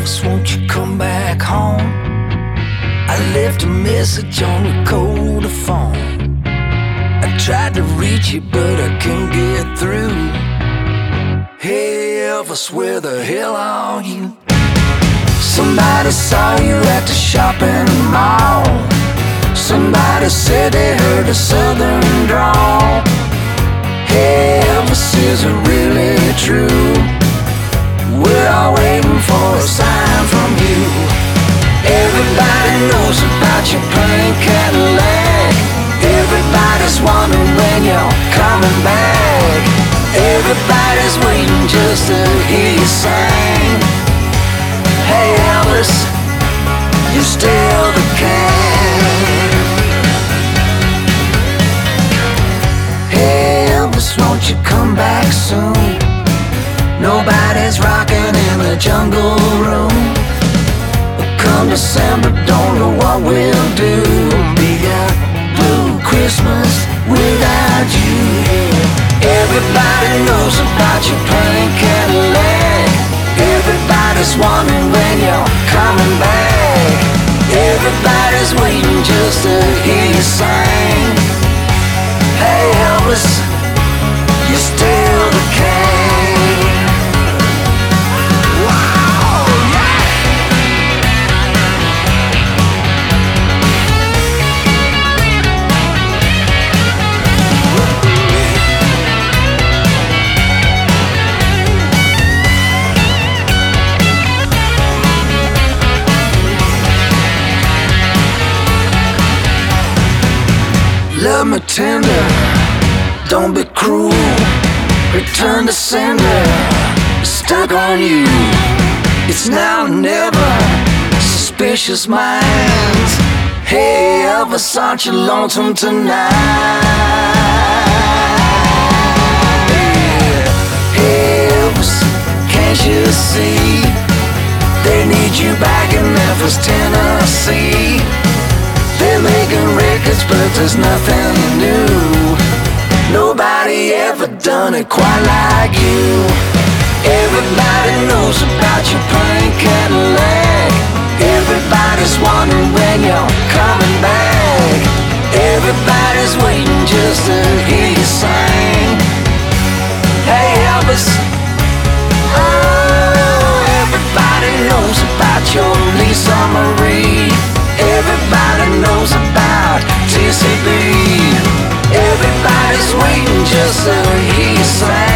Elvis, won't you come back home? I left a message on your cold phone. I tried to reach you, but I couldn't get through. Hey Elvis, where the hell are you? Somebody saw you at the shopping mall. Somebody said they heard a southern drawl. Hey Elvis, is it really true? We're all waiting for a sign from you. Everybody knows about your pink Cadillac. Everybody's wondering when you're coming back. Everybody's waiting just to hear you sing. Hey Elvis, you're still the king. Hey Elvis, won't you come back soon? Nobody's rocking in the jungle room. Come December, don't know what we'll do. Be a blue Christmas without you. Everybody knows about your pink Cadillac. Everybody's wondering when you're coming back. Everybody's waiting just to hear you sing. Hey Elvis, you're still the king. Wow, yeah! Love me tender, don't be cruel. Return to sender, stuck on you. It's now or never, suspicious minds. Hey Elvis, aren't you lonesome tonight? Hey Elvis, can't you see? They need you back in Memphis, Tennessee. They're making records, but there's nothing new. Nobody ever done it quite like you. Everybody knows about your pink Cadillac. Everybody's wondering when you're coming back. Everybody's waiting just to hear you sing. Hey Elvis, oh, everybody knows about your Lisa Marie. Everybody knows about TCB. Everybody's waiting just to hear you sing.